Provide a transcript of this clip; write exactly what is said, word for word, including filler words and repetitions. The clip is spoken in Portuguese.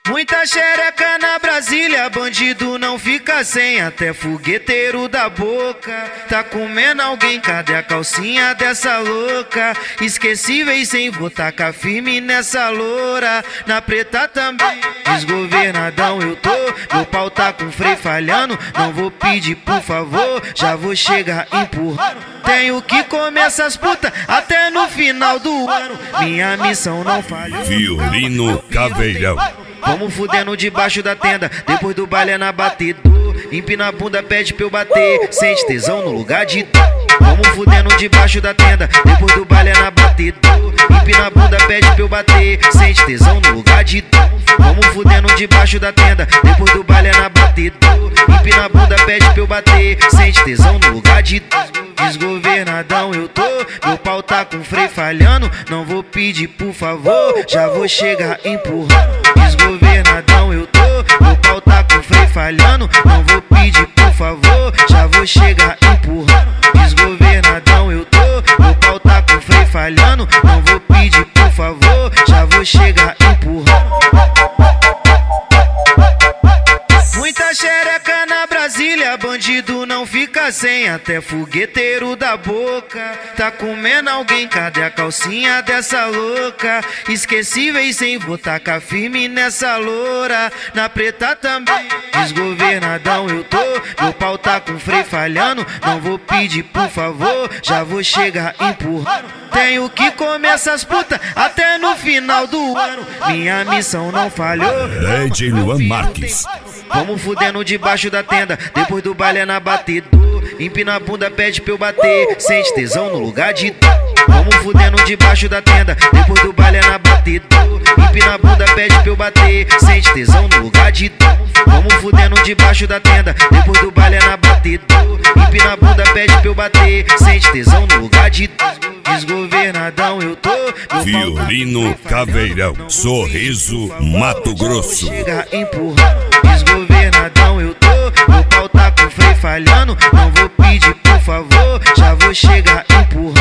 Muita xereca na Brasília, bandido não fica sem, até fogueteiro da boca tá comendo alguém. Cadê a calcinha dessa louca? Esquecíveis sem vou tacar firme nessa loura. Na preta também, desgovernadão eu tô, meu pau tá com freio falhando. Não vou pedir por favor, já vou chegar empurrando. Tenho que comer essas putas até no final do ano. Minha missão não falhou. Violino Caveirão. Vamos fudendo debaixo da tenda, depois do baile é na batedor. Empina a bunda, pede pra eu bater, sente tesão no lugar de dor. Vamos fudendo debaixo da tenda, depois do baile é na batedor. Empina a bunda, pede pra eu bater, sente tesão no lugar de dor. Vamos fudendo debaixo da tenda, depois do baile é na batedor. Empina a bunda, pede pra eu bater, sente tesão no lugar de dor. Desgovernadão eu tô, meu pau tá com freio falhando. Não vou pedir por favor, já vou chegar empurrando. Desgovernadão eu tô, meu pau tá com freio falhando. Não vou pedir por favor, já vou chegar empurrando. Desgovernadão eu tô, meu pau tá com freio falhando. Não vou pedir por favor, já vou chegar empurrando. Muita xereca na Brasília, bandido não fica sem, até fogueteiro da boca tá comendo alguém. Cadê a calcinha dessa louca? Esquecíveis sem vou tacar firme nessa loura. Na preta também, desgovernadão eu tô, meu pau tá com freio falhando. Não vou pedir por favor, já vou chegar empurrando. Tenho que comer essas putas até no final do ano. Minha missão não falhou. Ed Luan Marques. Vamos fudendo debaixo da tenda, depois do baile é na batedor. Empina a bunda, pede pra eu bater, sente tesão no lugar de dor. Vamos fudendo debaixo da tenda, depois do baile é na batedor. Empina a bunda, pede pra eu bater, sente tesão no lugar de dor. Vamos fudendo debaixo da tenda, depois do baile é na batedor. Empina a bunda, pede pra eu bater, sente tesão no lugar de dor. Desgovernadão eu tô, Violino Caveirão, Sorriso, Mato Grosso. Chega empurrando. Desgovernadão eu tô, meu pau tá com freio falhando. Não vou pedir por favor, já vou chegar empurrando.